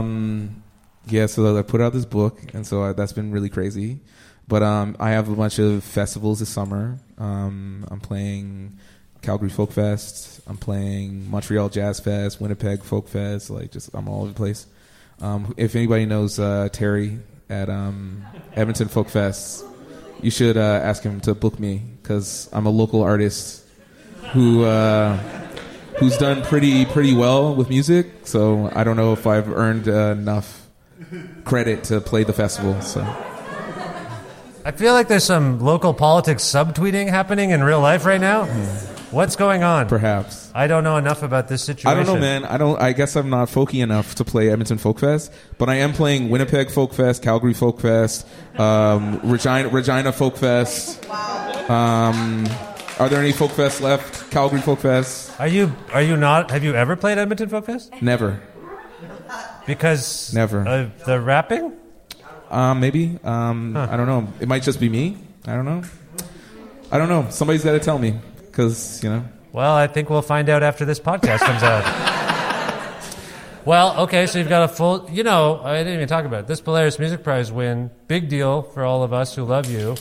G: So I put out this book, and so that's been really crazy. But I have a bunch of festivals this summer. I'm playing Calgary Folk Fest. I'm playing Montreal Jazz Fest, Winnipeg Folk Fest. Like, just I'm all over the place. If anybody knows Terry at Edmonton Folk Fest, you should ask him to book me, because I'm a local artist who's done pretty well with music. So I don't know if I've earned enough credit to play the festival. So
H: I feel like there's some local politics subtweeting happening in real life right now. What's going on?
G: Perhaps.
H: I don't know enough about this situation.
G: I don't know, man. I guess I'm not folky enough to play Edmonton Folk Fest, but I am playing Winnipeg Folk Fest, Calgary Folk Fest, Regina Folk Fest. Are there any folk fests left? Calgary Folk Fest.
H: Are you not? Have you ever played Edmonton Folk Fest?
G: Never.
H: Because
G: Never.
H: Of the rapping?
G: Maybe. I don't know. It might just be me. I don't know. Somebody's got to tell me, because, you know.
H: Well, I think we'll find out after this podcast comes out. Well, okay, so you've got a full, you know, I didn't even talk about it. This Polaris Music Prize win, big deal for all of us who love you.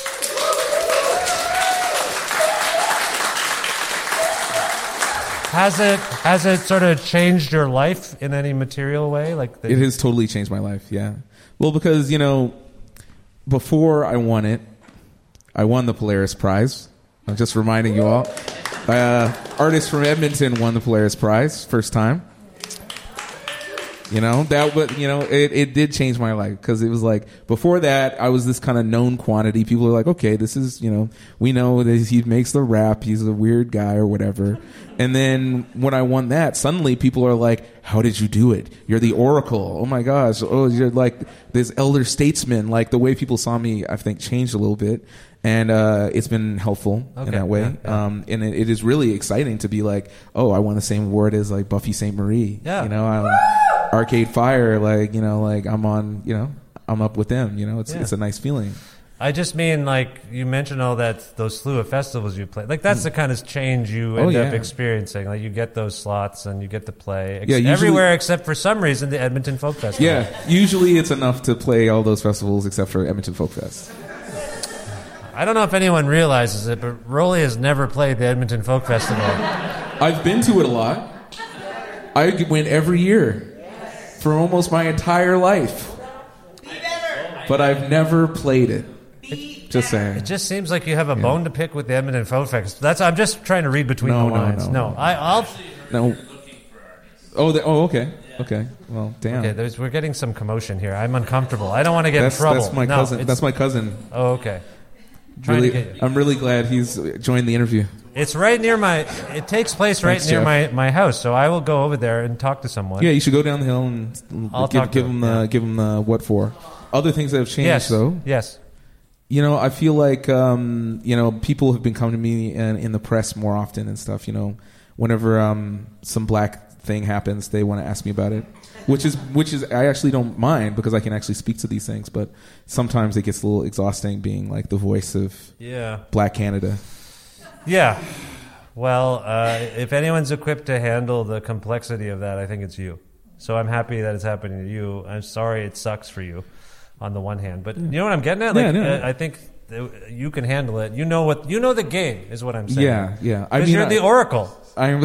H: Has it sort of changed your life in any material way?
G: It has totally changed my life, yeah. Well, because, you know, before I won it, I won the Polaris Prize. I'm just reminding you all. Artists from Edmonton won the Polaris Prize, first time. You know, it did change my life, because it was like, before that, I was this kind of known quantity. People are like, okay, this is, you know, we know that he makes the rap, he's a weird guy or whatever. And then when I won that, suddenly people are like, how did you do it? You're the oracle. Oh my gosh. Oh, you're like this elder statesman. Like, the way people saw me, I think, changed a little bit. And it's been helpful in that way.
H: Yeah.
G: And it is really exciting to be like, oh, I won the same award as like Buffy St. Marie.
H: Yeah.
G: You know, Arcade Fire, like, you know, like I'm on, you know, I'm up with them. You know, it's a nice feeling.
H: I just mean, like, you mentioned all that, those slew of festivals you play. Like, that's the kind of change you end up experiencing. Like, you get those slots and you get to play everywhere except for some reason the Edmonton Folk Festival.
G: Yeah, usually it's enough to play all those festivals except for Edmonton Folk Fest.
H: I don't know if anyone realizes it, but Rolly has never played the Edmonton Folk Festival.
G: I've been to it a lot. I went every year for almost my entire life. But I've never played it. Just saying.
H: It just seems like you have a bone to pick with the Edmonton Folk Fest. I'm just trying to read between the lines.
G: No. Okay. Okay. Well, damn.
H: Okay, we're getting some commotion here. I'm uncomfortable. I don't want to get in trouble.
G: That's my cousin. That's my cousin.
H: Oh, okay.
G: I'm really glad he's joined the interview.
H: It's right near it takes place right near my house, so I will go over there and talk to someone.
G: Yeah, you should go down the hill and give him the what for. Other things that have changed, though.
H: Yes.
G: You know, I feel like, you know, people have been coming to me in the press more often and stuff, you know. Whenever some black thing happens, they want to ask me about it. Which is I actually don't mind, because I can actually speak to these things, but sometimes it gets a little exhausting being like the voice of Black Canada.
H: Yeah. Well, if anyone's equipped to handle the complexity of that, I think it's you. So I'm happy that it's happening to you. I'm sorry it sucks for you on the one hand. But you know what I'm getting at? Like, I think you can handle it. You know the game is what I'm saying.
G: Yeah.
H: Because you're the Oracle.
G: I'm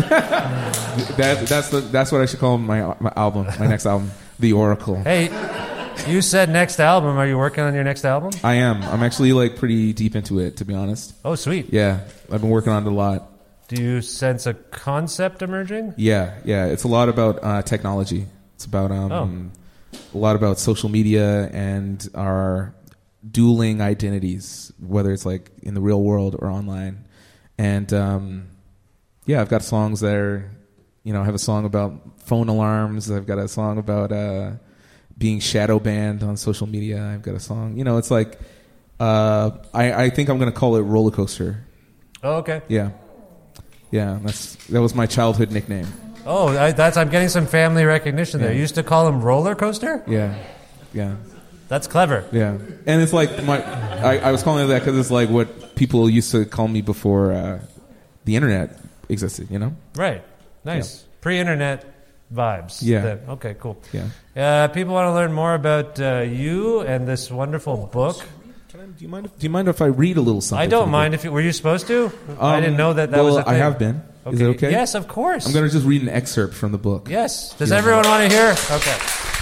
G: that's what I should call my album, my next album, The Oracle.
H: Hey, you said next album. Are you working on your next album?
G: I am. I'm actually like pretty deep into it, to be honest.
H: Oh, sweet.
G: Yeah, I've been working on it a lot.
H: Do you sense a concept emerging?
G: Yeah. It's a lot about technology. It's about a lot about social media and our dueling identities, whether it's like in the real world or online. And I've got songs that are, I have a song about phone alarms. I've got a song about being shadow banned on social media. I've got a song, it's like I think I'm going to call it Roller Coaster.
H: Oh, okay.
G: Yeah, that was my childhood nickname.
H: Oh, I'm getting some family recognition there. You used to call him Roller Coaster?
G: Yeah.
H: That's clever.
G: Yeah, and it's like I was calling it that because it's like what people used to call me before the internet existed.
H: Right. Nice. Yeah. Pre-internet vibes.
G: Yeah.
H: Then. Okay. Cool.
G: Yeah.
H: People want to learn more about you and this wonderful book.
G: Do you mind if I read a little something?
H: I don't mind. Were you supposed to? I didn't know that was a thing.
G: I have been.
H: Okay.
G: Is it okay?
H: Yes, of course.
G: I'm going to just read an excerpt from the book.
H: Yes. Does everyone want to hear? Okay.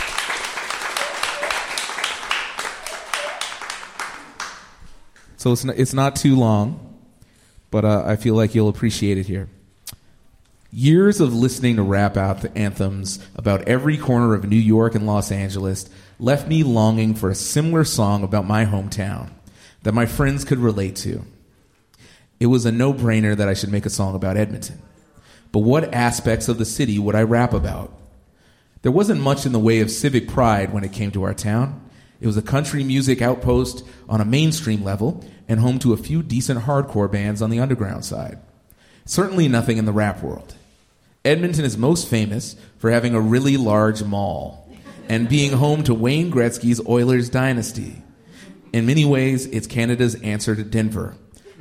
G: So it's not too long, but I feel like you'll appreciate it here. Years of listening to rap anthems about every corner of New York and Los Angeles left me longing for a similar song about my hometown that my friends could relate to. It was a no-brainer that I should make a song about Edmonton. But what aspects of the city would I rap about? There wasn't much in the way of civic pride when it came to our town. It was a country music outpost on a mainstream level and home to a few decent hardcore bands on the underground side. Certainly nothing in the rap world. Edmonton is most famous for having a really large mall and being home to Wayne Gretzky's Oilers dynasty. In many ways, it's Canada's answer to Denver.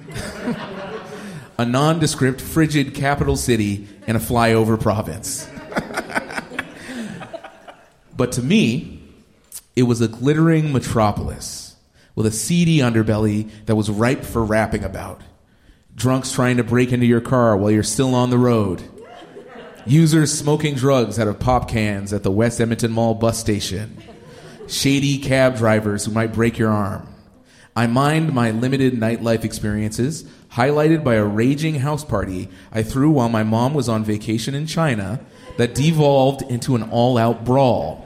G: A nondescript, frigid capital city in a flyover province. But to me, it was a glittering metropolis with a seedy underbelly that was ripe for rapping about. Drunks trying to break into your car while you're still on the road. Users smoking drugs out of pop cans at the West Edmonton Mall bus station. Shady cab drivers who might break your arm. I mined my limited nightlife experiences, highlighted by a raging house party I threw while my mom was on vacation in China that devolved into an all-out brawl.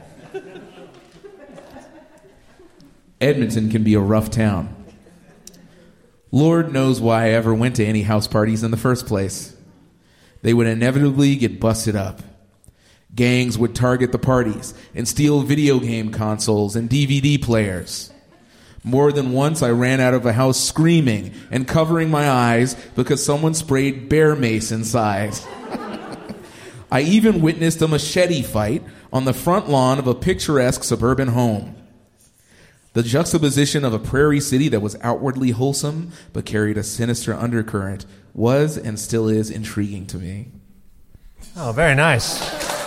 G: Edmonton can be a rough town. Lord knows why I ever went to any house parties in the first place. They would inevitably get busted up. Gangs would target the parties and steal video game consoles and DVD players. More than once, I ran out of a house screaming and covering my eyes because someone sprayed bear mace inside. I even witnessed a machete fight on the front lawn of a picturesque suburban home. The juxtaposition of a prairie city that was outwardly wholesome but carried a sinister undercurrent was and still is intriguing to me.
H: Oh, very nice.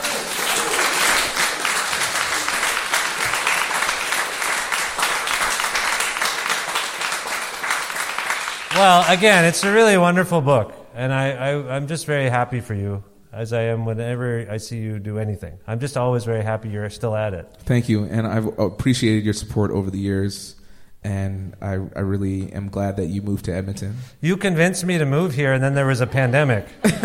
H: Well, again, it's a really wonderful book, and I'm just very happy for you, as I am whenever I see you do anything. I'm just always very happy you're still at it.
G: Thank you, and I've appreciated your support over the years, and I really am glad that you moved to Edmonton.
H: You convinced me to move here, and then there was a pandemic.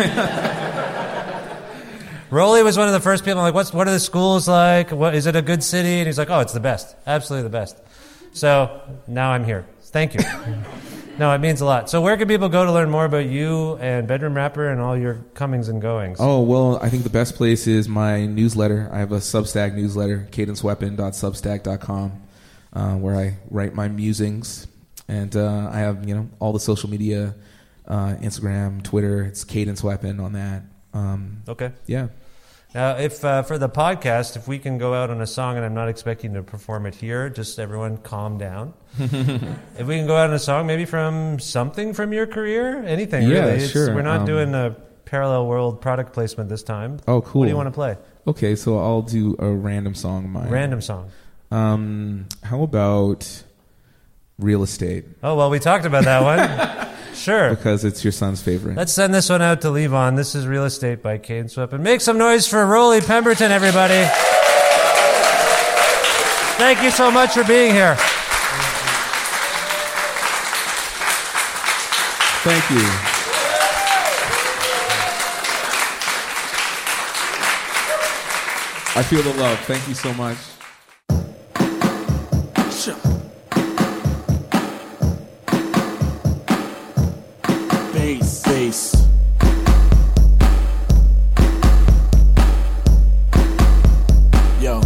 H: Rolly was one of the first people, I'm like, what are the schools like? Is it a good city? And he's like, oh, it's the best. Absolutely the best. So now I'm here. Thank you. No, it means a lot. So where can people go to learn more about you and Bedroom Rapper and all your comings and goings?
G: Oh, well, I think the best place is my newsletter. I have a Substack newsletter, cadenceweapon.substack.com, where I write my musings. And I have, all the social media, Instagram, Twitter. It's Cadence Weapon on that.
H: Okay.
G: Yeah.
H: Now, if for the podcast, if we can go out on a song, and I'm not expecting to perform it here, just everyone calm down. If we can go out on a song, maybe from something from your career, anything really.
G: Sure.
H: We're not doing a parallel world product placement this time.
G: Oh, cool.
H: What do you want to play?
G: Okay, so I'll do a random song of mine.
H: Random song.
G: How about Real Estate?
H: Oh, well, we talked about that one. Sure.
G: Because it's your son's favorite.
H: Let's send this one out to Levon. This is Real Estate by Kane Swept. And make some noise for Rolly Pemberton, everybody. Thank you so much for being here.
G: Thank you. I feel the love. Thank you so much.
I: Bass. Yo.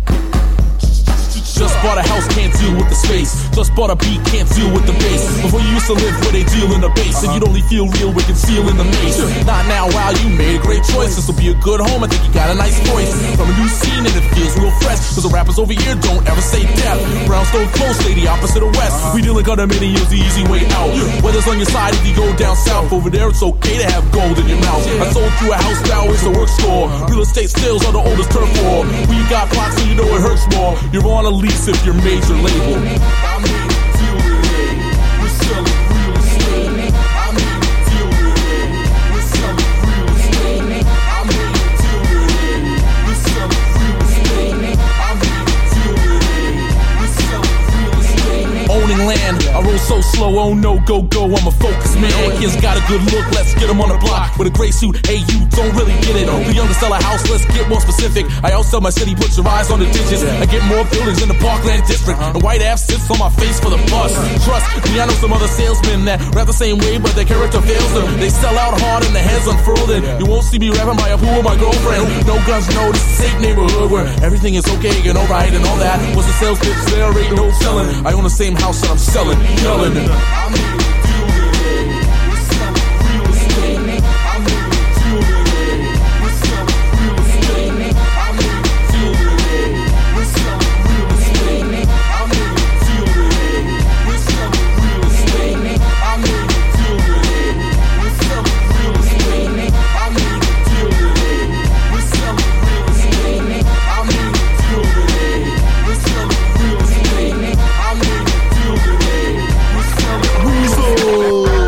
I: Just bought a house, can't deal with the space. Just bought a beat, can't deal with the bass. Before you used to live where they deal in the bass, and you'd only feel real with conceal in the maze. Not now, wow, you made a great choice. This will be a good home, I think you got a nice voice. From a new scene and it feels real fresh. Cause the rappers over here don't ever say death. Brownstone close, stay the opposite of west. We deal in condominiums, the easy way out. Weather's on your side if you go down south. Over there it's okay to have gold in your mouth. I sold you a house, now it's a work score. Real estate sales are the oldest turf war. We got blocks so you know it hurts more. You're on a lease if you're major label. I made a deal with it. We're selling real estate. I made a deal with it. We're selling real estate. I made a deal with it. We're selling real estate. I made a deal with it. We're selling real estate. Owning land, I roll so slow, oh no, go, I'm a focused man. Kids got a good look, let's get him on the block with a gray suit. Hey, you don't really get it. The young to sell a house, let's get more specific. I outsell my city, put your eyes on the digits. I get more buildings in the Parkland district. And White Ave sits on my face for the bus. Trust me, I know some other salesmen that rap the same way, but their character fails them. They sell out hard and their heads unfurled. And you won't see me rapping by a pool with my girlfriend. No guns, no, this is a safe neighborhood where everything is okay and alright and all that. What's the sales pitch? There ain't no selling. I own the same house that I'm selling, yelling. I made a deal with it. We're selling real estate. I made a deal with it. We're selling real estate. I made a deal with it. We're selling real estate. I made a deal with it. We're selling real estate. I made a deal with it. We're selling real estate. I made a deal with it. We're selling real estate. I made a deal with it. We're selling real estate. I made a deal with it. We're selling real estate.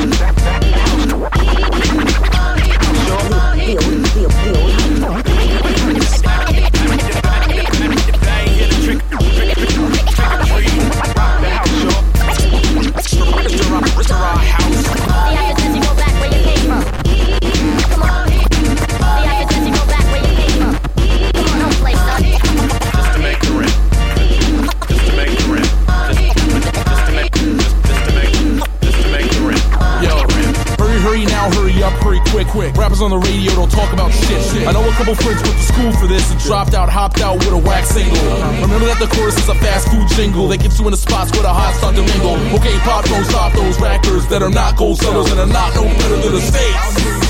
I: Quick. Rappers on the radio don't talk about shit. I know a couple friends went to school for this and dropped out, hopped out with a wax single. Remember that the chorus is a fast food jingle. They get you in the spots where the hot start to mingle. Okay, pop, don't stop those rappers that are not gold sellers and are not no better than the States.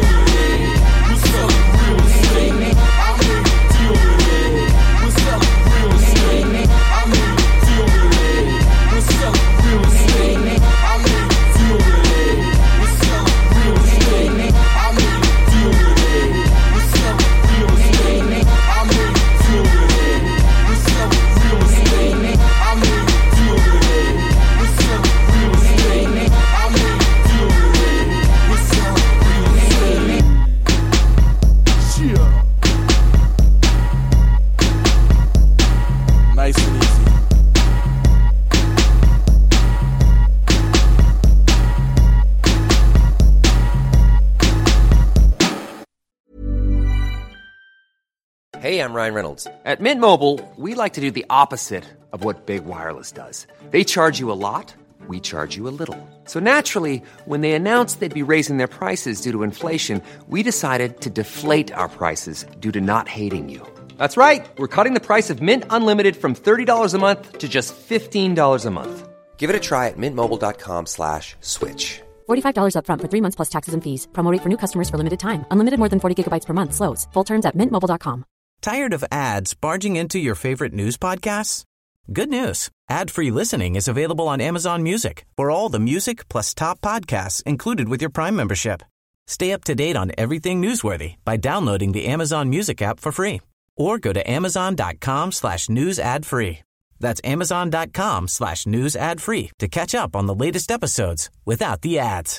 J: Hey, I'm Ryan Reynolds. At Mint Mobile, we like to do the opposite of what Big Wireless does. They charge you a lot, we charge you a little. So naturally, when they announced they'd be raising their prices due to inflation, we decided to deflate our prices due to not hating you. That's right. We're cutting the price of Mint Unlimited from $30 a month to just $15 a month. Give it a try at mintmobile.com/switch.
K: $45 up front for 3 months plus taxes and fees. Promo rate for new customers for limited time. Unlimited more than 40 gigabytes per month slows. Full terms at mintmobile.com.
C: Tired of ads barging into your favorite news podcasts? Good news. Ad-free listening is available on Amazon Music for all the music plus top podcasts included with your Prime membership. Stay up to date on everything newsworthy by downloading the Amazon Music app for free or go to amazon.com/news ad free. That's amazon.com/news ad free to catch up on the latest episodes without the ads.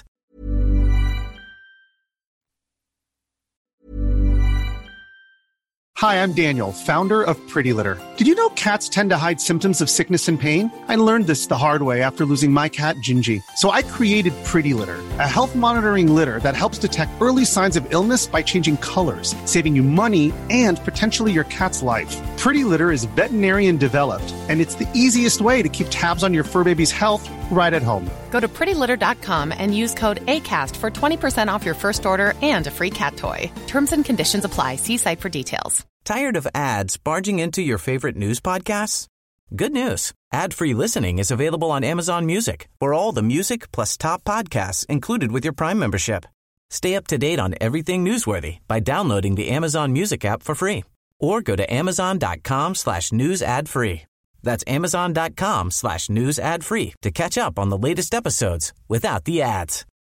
L: Hi, I'm Daniel, founder of Pretty Litter. Did you know cats tend to hide symptoms of sickness and pain? I learned this the hard way after losing my cat, Gingy. So I created Pretty Litter, a health monitoring litter that helps detect early signs of illness by changing colors, saving you money and potentially your cat's life. Pretty Litter is veterinarian developed, and it's the easiest way to keep tabs on your fur baby's health right at home.
M: Go to prettylitter.com and use code ACAST for 20% off your first order and a free cat toy. Terms and conditions apply. See site for details.
C: Tired of ads barging into your favorite news podcasts? Good news. Ad-free listening is available on Amazon Music for all the music plus top podcasts included with your Prime membership. Stay up to date on everything newsworthy by downloading the Amazon Music app for free or go to amazon.com/news ad free. That's amazon.com/news ad free to catch up on the latest episodes without the ads.